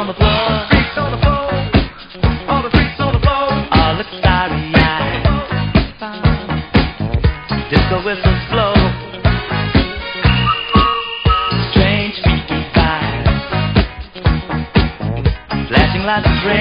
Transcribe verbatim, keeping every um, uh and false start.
on the floor. Freaks on the floor. All the freaks on the floor. All look starry-eyed. Disco whistles blow. Strange, freaky vibes. Flashing lights of red.